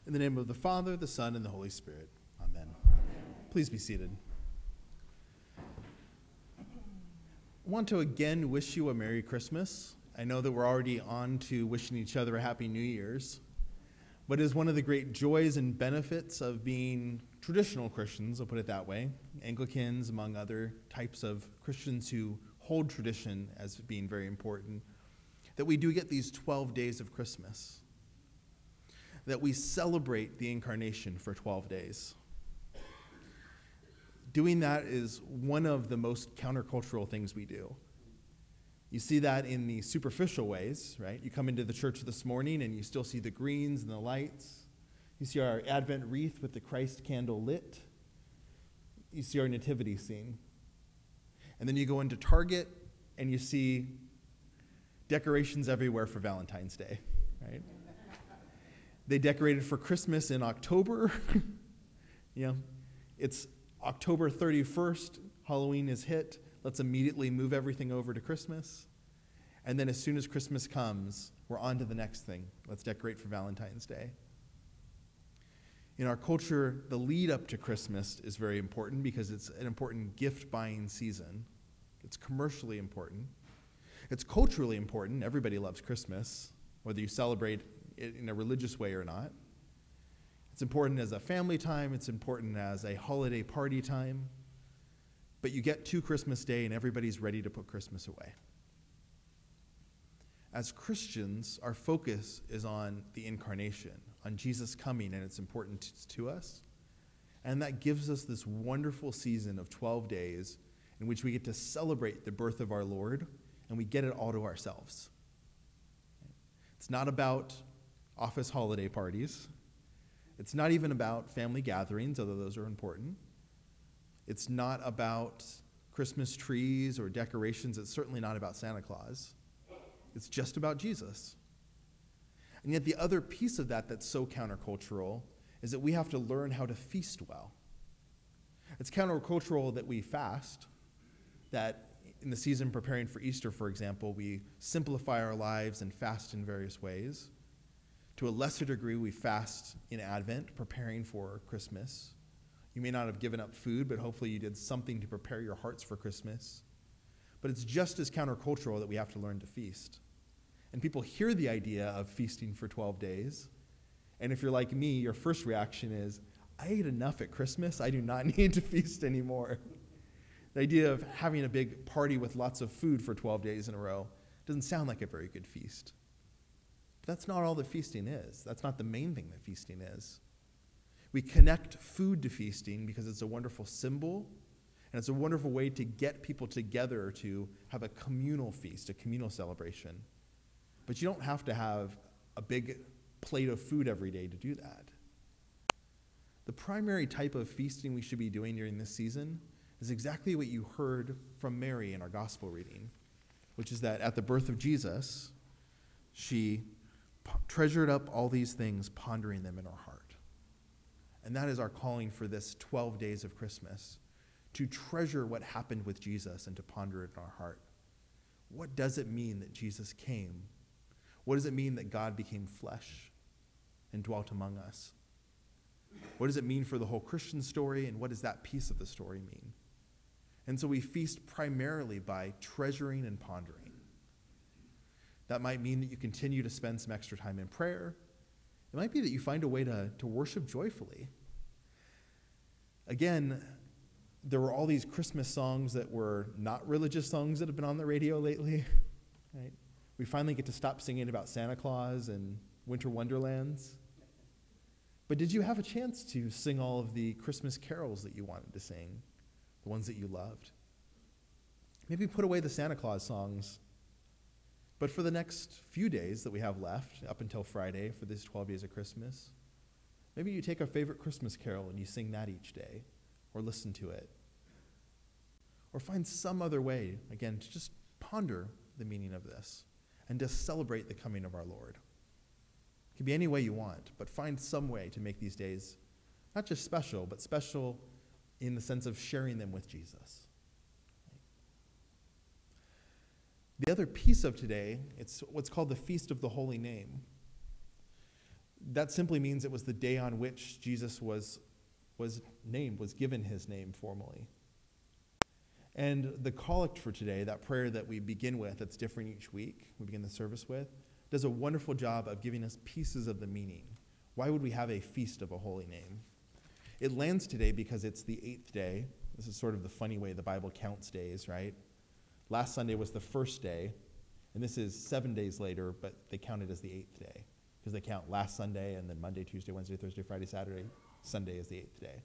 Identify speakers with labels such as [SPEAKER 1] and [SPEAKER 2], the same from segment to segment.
[SPEAKER 1] In the name of the Father, the Son, and the Holy Spirit. Amen. Please be seated. I want to again wish you a Merry Christmas. I know that we're already on to wishing each other a Happy New Year's, but it is one of the great joys and benefits of being traditional Christians, I'll put it that way, Anglicans, among other types of Christians who hold tradition as being very important, that we do get these 12 days of Christmas, that we celebrate the incarnation for 12 days. Doing that is one of the most countercultural things we do. You see that in the superficial ways, right? You come into the church this morning and you still see the greens and the lights. You see our Advent wreath with the Christ candle lit. You see our nativity scene. And then you go into Target and you see decorations everywhere for Valentine's Day, right? They decorated for Christmas in October. It's October 31st. Halloween is hit. Let's immediately move everything over to Christmas. And then as soon as Christmas comes, we're on to the next thing. Let's decorate for Valentine's Day. In our culture, the lead up to Christmas is very important because it's an important gift buying season. It's commercially important. It's culturally important. Everybody loves Christmas, whether you celebrate it in a religious way or not. It's important as a family time. It's important as a holiday party time. But you get to Christmas Day and everybody's ready to put Christmas away. As Christians, our focus is on the incarnation, on Jesus coming, and it's important to us. And that gives us this wonderful season of 12 days in which we get to celebrate the birth of our Lord, and we get it all to ourselves. It's not about office holiday parties. It's not even about family gatherings, although those are important. It's not about Christmas trees or decorations. It's certainly not about Santa Claus. It's just about Jesus. And yet the other piece of that that's so countercultural is that we have to learn how to feast well. It's countercultural that we fast, that in the season preparing for Easter, for example, we simplify our lives and fast in various ways. To a lesser degree, we fast in Advent, preparing for Christmas. You may not have given up food, but hopefully you did something to prepare your hearts for Christmas. But it's just as countercultural that we have to learn to feast. And people hear the idea of feasting for 12 days. And if you're like me, your first reaction is, I ate enough at Christmas. I do not need to feast anymore. The idea of having a big party with lots of food for 12 days in a row doesn't sound like a very good feast. But that's not all that feasting is. That's not the main thing that feasting is. We connect food to feasting because it's a wonderful symbol, and it's a wonderful way to get people together to have a communal feast, a communal celebration. But you don't have to have a big plate of food every day to do that. The primary type of feasting we should be doing during this season is exactly what you heard from Mary in our gospel reading, which is that at the birth of Jesus, she treasured up all these things, pondering them in her heart. And that is our calling for this 12 days of Christmas, to treasure what happened with Jesus and to ponder it in our heart. What does it mean that Jesus came? What does it mean that God became flesh and dwelt among us? What does it mean for the whole Christian story, and what does that piece of the story mean? And so we feast primarily by treasuring and pondering. That might mean that you continue to spend some extra time in prayer. It might be that you find a way to worship joyfully. Again, there were all these Christmas songs that were not religious songs that have been on the radio lately. Right? We finally get to stop singing about Santa Claus and winter wonderlands. But did you have a chance to sing all of the Christmas carols that you wanted to sing, the ones that you loved? Maybe put away the Santa Claus songs. But for the next few days that we have left, up until Friday for these 12 days of Christmas, maybe you take a favorite Christmas carol and you sing that each day, or listen to it. Or find some other way, again, to just ponder the meaning of this and to celebrate the coming of our Lord. It can be any way you want, but find some way to make these days not just special, but special in the sense of sharing them with Jesus. The other piece of today, it's what's called the Feast of the Holy Name. That simply means it was the day on which Jesus was named, was given his name formally. And the collect for today, that prayer that we begin with, that's different each week, we begin the service with, does a wonderful job of giving us pieces of the meaning. Why would we have a feast of a holy name? It lands today because it's the 8th day. This is sort of the funny way the Bible counts days, right? Last Sunday was the first day, and this is 7 days later, but they count it as the 8th day because they count last Sunday and then Monday, Tuesday, Wednesday, Thursday, Friday, Saturday. Sunday is the 8th day.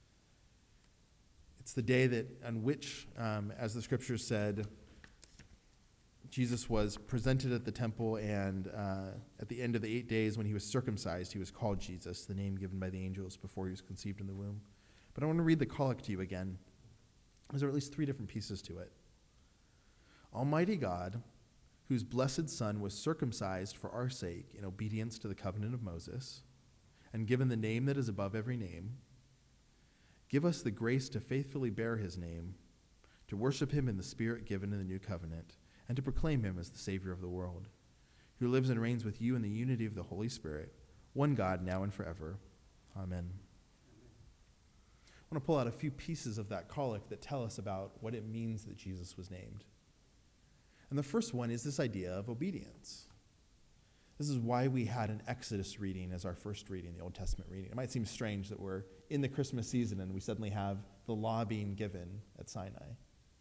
[SPEAKER 1] It's the day that on which, as the scriptures said, Jesus was presented at the temple, and at the end of the 8 days when he was circumcised, he was called Jesus, the name given by the angels before he was conceived in the womb. But I want to read the collect to you again. There are at least 3 different pieces to it. Almighty God, whose blessed Son was circumcised for our sake in obedience to the covenant of Moses, and given the name that is above every name, give us the grace to faithfully bear his name, to worship him in the spirit given in the new covenant, and to proclaim him as the Savior of the world, who lives and reigns with you in the unity of the Holy Spirit, one God, now and forever. Amen. I want to pull out a few pieces of that collect that tell us about what it means that Jesus was named. And the first one is this idea of obedience. This is why we had an Exodus reading as our first reading, the Old Testament reading. It might seem strange that we're in the Christmas season and we suddenly have the law being given at Sinai.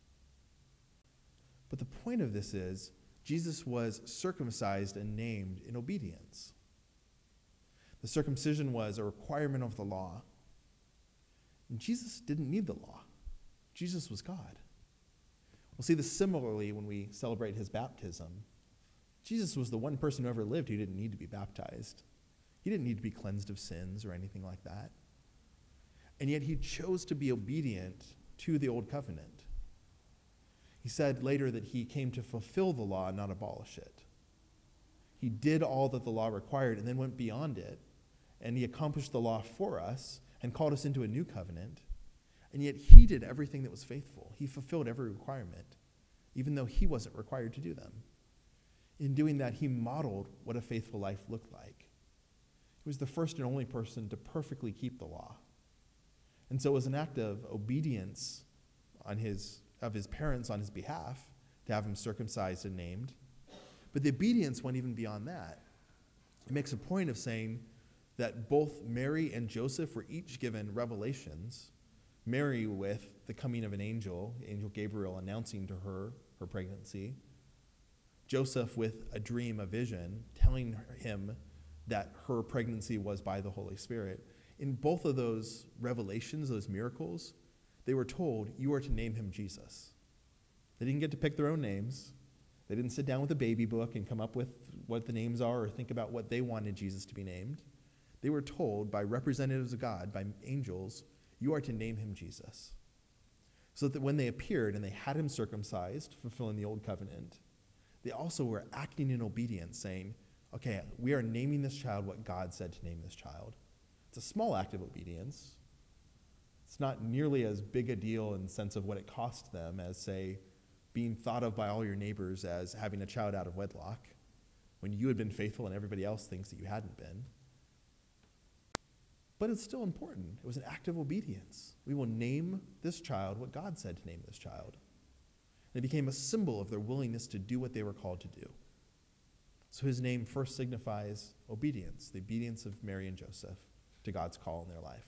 [SPEAKER 1] But the point of this is Jesus was circumcised and named in obedience. The circumcision was a requirement of the law. And Jesus didn't need the law. Jesus was God. We'll see this similarly when we celebrate his baptism. Jesus was the one person who ever lived who didn't need to be baptized. He didn't need to be cleansed of sins or anything like that. And yet he chose to be obedient to the old covenant. He said later that he came to fulfill the law, not abolish it. He did all that the law required and then went beyond it. And he accomplished the law for us and called us into a new covenant. And yet he did everything that was faithful. He fulfilled every requirement, even though he wasn't required to do them. In doing that, he modeled what a faithful life looked like. He was the first and only person to perfectly keep the law. And so it was an act of obedience of his parents on his behalf to have him circumcised and named. But the obedience went even beyond that. It makes a point of saying that both Mary and Joseph were each given revelations. Mary with the coming of an angel, Angel Gabriel announcing to her pregnancy. Joseph with a dream, a vision, telling him that her pregnancy was by the Holy Spirit. In both of those revelations, those miracles, they were told, you are to name him Jesus. They didn't get to pick their own names. They didn't sit down with a baby book and come up with what the names are or think about what they wanted Jesus to be named. They were told by representatives of God, by angels, you are to name him Jesus. So that when they appeared and they had him circumcised, fulfilling the old covenant, they also were acting in obedience, saying, okay, we are naming this child what God said to name this child. It's a small act of obedience. It's not nearly as big a deal in the sense of what it cost them as, say, being thought of by all your neighbors as having a child out of wedlock when you had been faithful and everybody else thinks that you hadn't been. But it's still important. It was an act of obedience. We will name this child what God said to name this child. And it became a symbol of their willingness to do what they were called to do. So his name first signifies obedience, the obedience of Mary and Joseph to God's call in their life.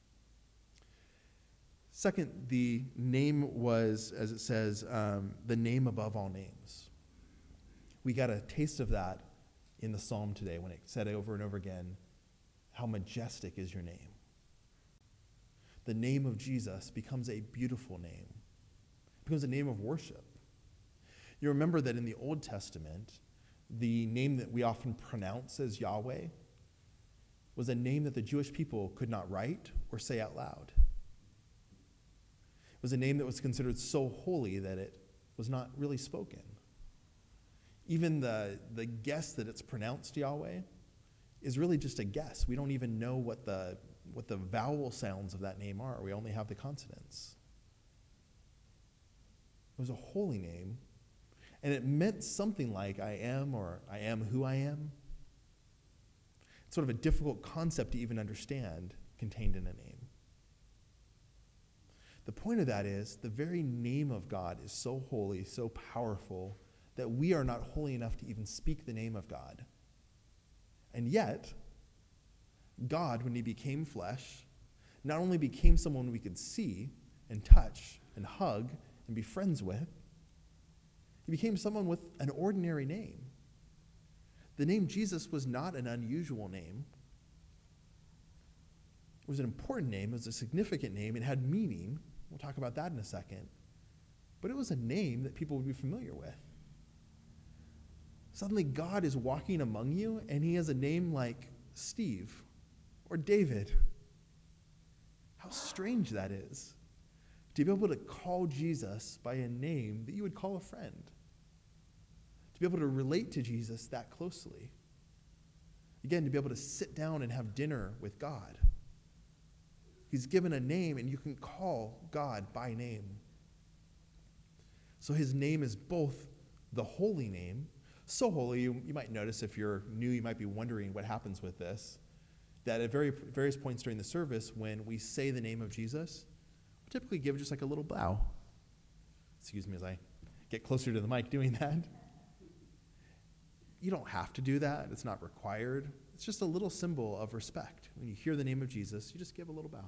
[SPEAKER 1] Second, the name was, as it says, the name above all names. We got a taste of that in the psalm today when it said over and over again, how majestic is your name. The name of Jesus becomes a beautiful name. It becomes a name of worship. You remember that in the Old Testament, the name that we often pronounce as Yahweh was a name that the Jewish people could not write or say out loud. It was a name that was considered so holy that it was not really spoken. Even the guess that it's pronounced Yahweh is really just a guess. We don't even know what the vowel sounds of that name are. We only have the consonants. It was a holy name, and it meant something like I am, or I am who I am. sort of a difficult concept to even understand contained in a name. The point of that is the very name of God is so holy, so powerful, that we are not holy enough to even speak the name of God. And yet, God, when he became flesh, not only became someone we could see and touch and hug and be friends with, he became someone with an ordinary name. The name Jesus was not an unusual name. It was an important name. It was a significant name. It had meaning. We'll talk about that in a second. But it was a name that people would be familiar with. Suddenly, God is walking among you, and he has a name like Steve or David. How strange that is, to be able to call Jesus by a name that you would call a friend, to be able to relate to Jesus that closely. Again, to be able to sit down and have dinner with God. He's given a name, and you can call God by name. So his name is both the holy name, so holy, you might notice if you're new, you might be wondering what happens with this, that at various points during the service, when we say the name of Jesus, we typically give just like a little bow. Excuse me as I get closer to the mic doing that. You don't have to do that. It's not required. It's just a little symbol of respect. When you hear the name of Jesus, you just give a little bow.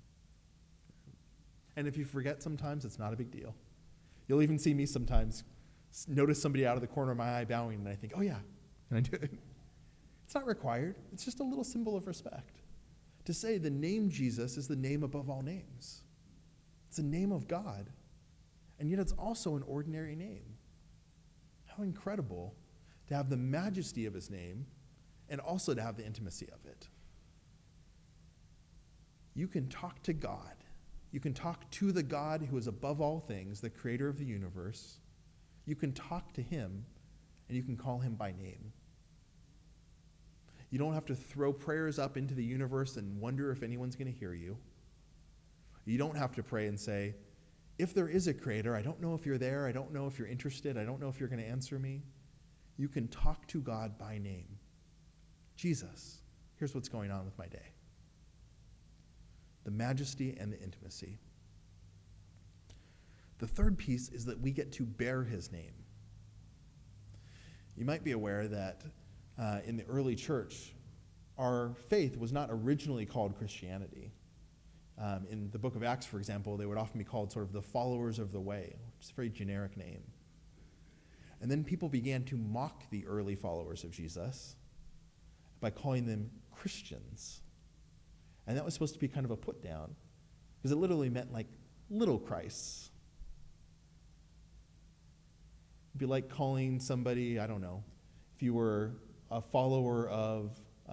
[SPEAKER 1] And if you forget sometimes, it's not a big deal. You'll even see me sometimes notice somebody out of the corner of my eye bowing, and I think, oh yeah, and I do it. It's not required. It's just a little symbol of respect. To say the name Jesus is the name above all names. It's the name of God. And yet it's also an ordinary name. How incredible to have the majesty of his name and also to have the intimacy of it. You can talk to God. You can talk to the God who is above all things, the creator of the universe. You can talk to him, and you can call him by name. You don't have to throw prayers up into the universe and wonder if anyone's going to hear you. You don't have to pray and say, if there is a creator, I don't know if you're there, I don't know if you're interested, I don't know if you're going to answer me. You can talk to God by name. Jesus, here's what's going on with my day. The majesty and the intimacy. The third piece is that we get to bear his name. You might be aware that in the early church, our faith was not originally called Christianity. In the book of Acts, for example, they would often be called sort of the followers of the way, which is a very generic name. And then people began to mock the early followers of Jesus by calling them Christians. And that was supposed to be kind of a put down, because it literally meant like little Christs. It'd be like calling somebody, I don't know, if you were a follower of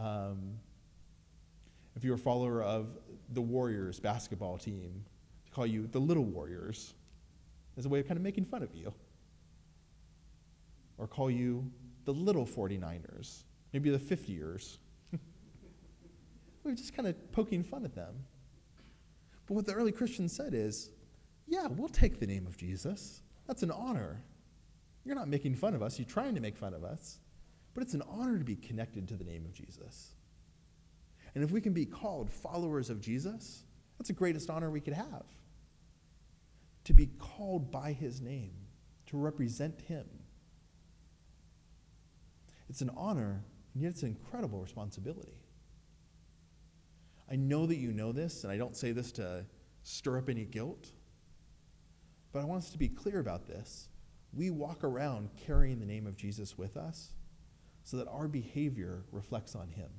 [SPEAKER 1] the Warriors basketball team, to call you the Little Warriors as a way of kind of making fun of you. Or call you the Little 49ers, maybe the 50ers. We're just kind of poking fun at them. But what the early Christians said is, yeah, we'll take the name of Jesus. That's an honor. You're not making fun of us. You're trying to make fun of us. But it's an honor to be connected to the name of Jesus. And if we can be called followers of Jesus, that's the greatest honor we could have. To be called by his name, to represent him. It's an honor, and yet it's an incredible responsibility. I know that you know this, and I don't say this to stir up any guilt, but I want us to be clear about this. We walk around carrying the name of Jesus with us so that our behavior reflects on him.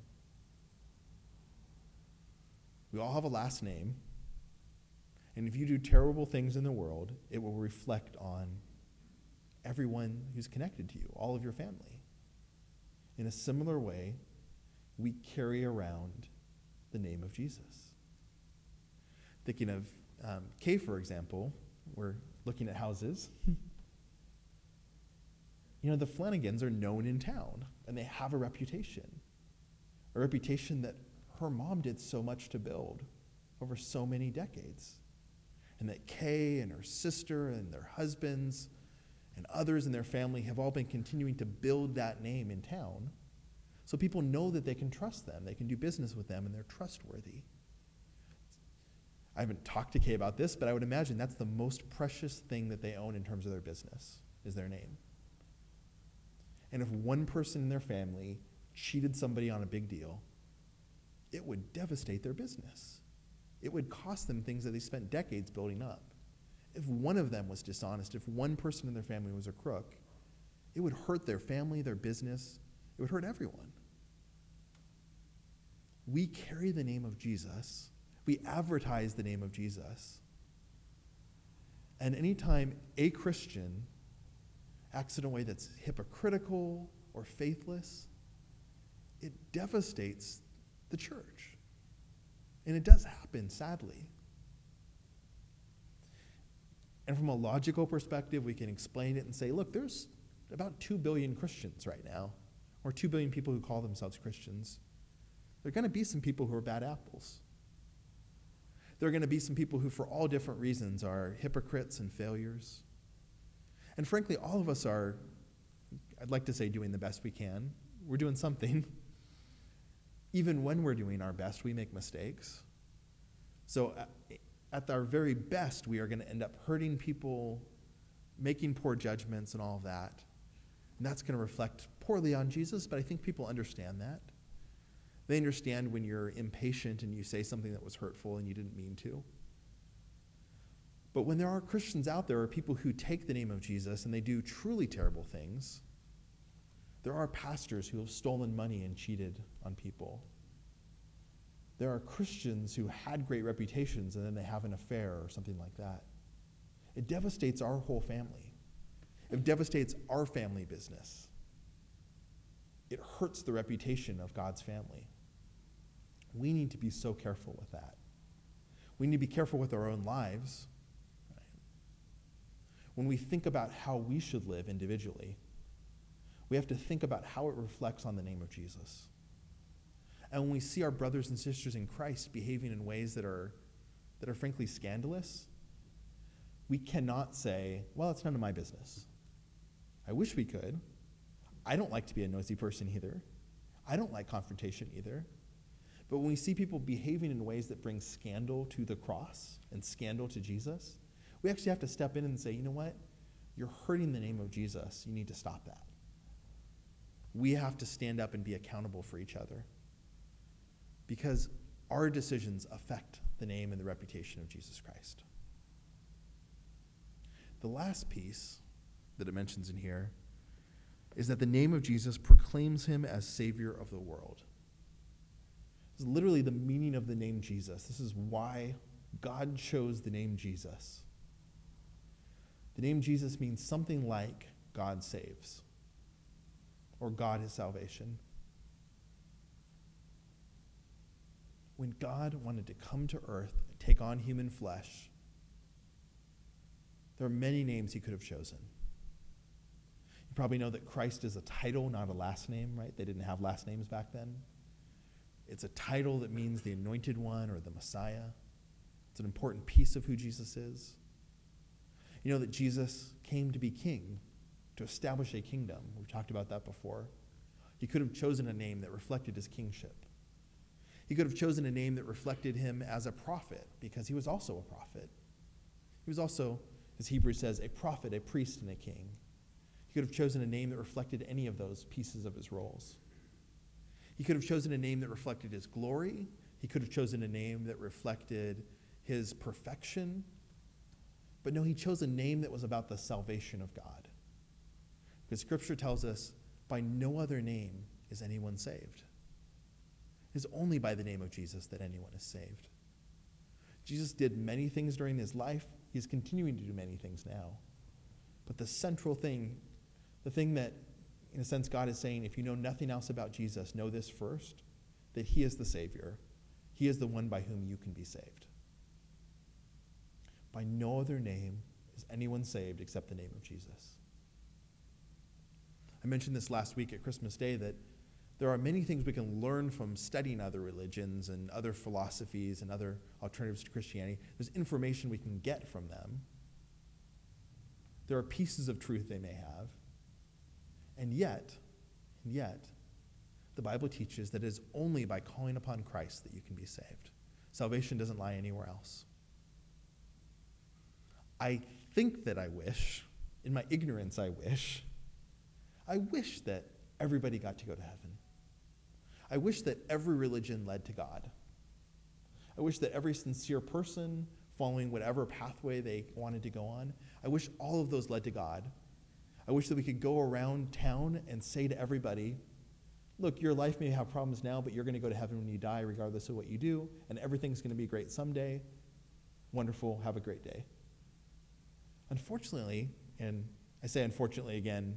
[SPEAKER 1] We all have a last name, and if you do terrible things in the world, it will reflect on everyone who's connected to you, all of your family. In a similar way, we carry around the name of Jesus. Thinking of Kay, for example, we're looking at houses. You know, the Flanagans are known in town, and they have a reputation that her mom did so much to build over so many decades, and that Kay and her sister and their husbands and others in their family have all been continuing to build that name in town. So people know that they can trust them, they can do business with them, and they're trustworthy. I haven't talked to Kay about this, but I would imagine that's the most precious thing that they own in terms of their business, is their name. And if one person in their family cheated somebody on a big deal, it would devastate their business. It would cost them things that they spent decades building up. If one of them was dishonest, if one person in their family was a crook, it would hurt their family, their business. It would hurt everyone. We carry the name of Jesus. We advertise the name of Jesus. And anytime a Christian acts in a way that's hypocritical or faithless, it devastates the church. And it does happen, sadly. And from a logical perspective, we can explain it and say, look, there's about 2 billion Christians right now, or 2 billion people who call themselves Christians. There are going to be some people who are bad apples. There are going to be some people who, for all different reasons, are hypocrites and failures. And frankly, all of us are, I'd like to say, doing the best we can. We're doing something. Even when we're doing our best, we make mistakes. So at our very best, we are going to end up hurting people, making poor judgments and all of that. And that's going to reflect poorly on Jesus, but I think people understand that. They understand when you're impatient and you say something that was hurtful and you didn't mean to. But when there are Christians out there, or people who take the name of Jesus and they do truly terrible things, there are pastors who have stolen money and cheated on people. There are Christians who had great reputations and then they have an affair or something like that. It devastates our whole family. It devastates our family business. It hurts the reputation of God's family. We need to be so careful with that. We need to be careful with our own lives. Right? When we think about how we should live individually, we have to think about how it reflects on the name of Jesus. And when we see our brothers and sisters in Christ behaving in ways that are frankly scandalous, we cannot say, well, it's none of my business. I wish we could. I don't like to be a nosy person either. I don't like confrontation either. But when we see people behaving in ways that bring scandal to the cross and scandal to Jesus, we actually have to step in and say, you know what? You're hurting the name of Jesus. You need to stop that. We have to stand up and be accountable for each other, because our decisions affect the name and the reputation of Jesus Christ. The last piece that it mentions in here is that the name of Jesus proclaims him as Savior of the world. This is literally the meaning of the name Jesus. This is why God chose the name Jesus. The name Jesus means something like God saves, or God is salvation. When God wanted to come to earth and take on human flesh, there are many names he could have chosen. You probably know that Christ is a title, not a last name, right? They didn't have last names back then. It's a title that means the anointed one or the Messiah. It's an important piece of who Jesus is. You know that Jesus came to be king, to establish a kingdom. We've talked about that before. He could have chosen a name that reflected his kingship. He could have chosen a name that reflected him as a prophet, because he was also a prophet. He was also, as Hebrews says, a prophet, a priest, and a king. He could have chosen a name that reflected any of those pieces of his roles. He could have chosen a name that reflected his glory. He could have chosen a name that reflected his perfection. But no, he chose a name that was about the salvation of God. Because Scripture tells us, by no other name is anyone saved. It is only by the name of Jesus that anyone is saved. Jesus did many things during his life. He's continuing to do many things now. But the central thing, the thing that, in a sense, God is saying, if you know nothing else about Jesus, know this first, that he is the Savior. He is the one by whom you can be saved. By no other name is anyone saved except the name of Jesus. I mentioned this last week at Christmas Day, that there are many things we can learn from studying other religions and other philosophies and other alternatives to Christianity. There's information we can get from them. There are pieces of truth they may have. And yet, the Bible teaches that it is only by calling upon Christ that you can be saved. Salvation doesn't lie anywhere else. I think that I wish, in my ignorance I wish that everybody got to go to heaven. I wish that every religion led to God. I wish that every sincere person following whatever pathway they wanted to go on, I wish all of those led to God. I wish that we could go around town and say to everybody, look, your life may have problems now, but you're going to go to heaven when you die, regardless of what you do, and everything's going to be great someday. Wonderful, have a great day. Unfortunately, and I say unfortunately again,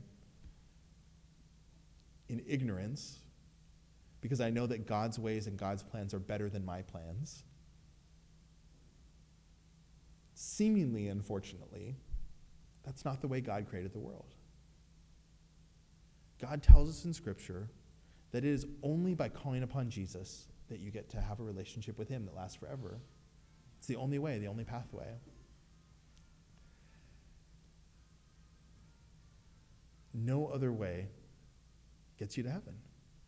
[SPEAKER 1] in ignorance, because I know that God's ways and God's plans are better than my plans, seemingly, unfortunately, that's not the way God created the world. God tells us in Scripture that it is only by calling upon Jesus that you get to have a relationship with him that lasts forever. It's the only way, the only pathway. No other way gets you to heaven.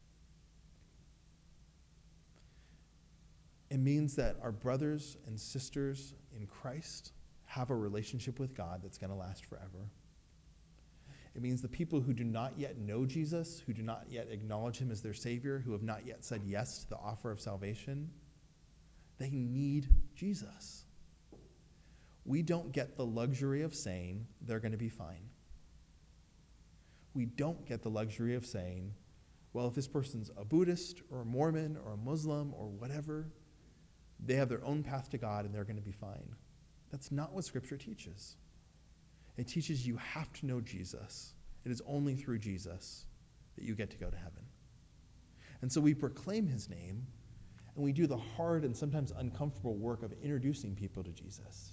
[SPEAKER 1] It means that our brothers and sisters in Christ have a relationship with God that's going to last forever. It means the people who do not yet know Jesus, who do not yet acknowledge him as their Savior, who have not yet said yes to the offer of salvation, they need Jesus. We don't get the luxury of saying they're going to be fine. We don't get the luxury of saying, well, if this person's a Buddhist or a Mormon or a Muslim or whatever, they have their own path to God and they're going to be fine. That's not what Scripture teaches. It teaches you have to know Jesus. It is only through Jesus that you get to go to heaven. And so we proclaim his name, and we do the hard and sometimes uncomfortable work of introducing people to Jesus.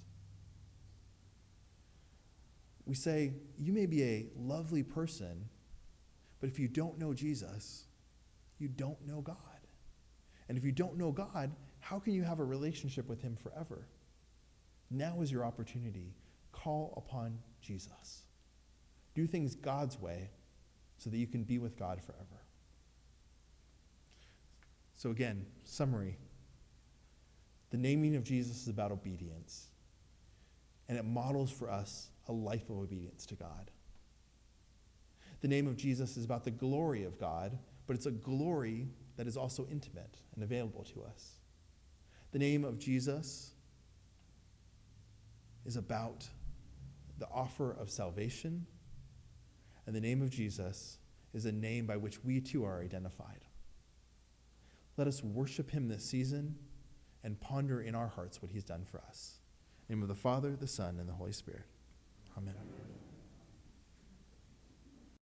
[SPEAKER 1] We say, you may be a lovely person, but if you don't know Jesus, you don't know God. And if you don't know God, how can you have a relationship with him forever? Now is your opportunity. Call upon Jesus. Do things God's way so that you can be with God forever. So again, summary. The naming of Jesus is about obedience. And it models for us a life of obedience to God. The name of Jesus is about the glory of God, but it's a glory that is also intimate and available to us. The name of Jesus is about the offer of salvation, and the name of Jesus is a name by which we too are identified. Let us worship him this season and ponder in our hearts what he's done for us. In the name of the Father, the Son, and the Holy Spirit. Amen.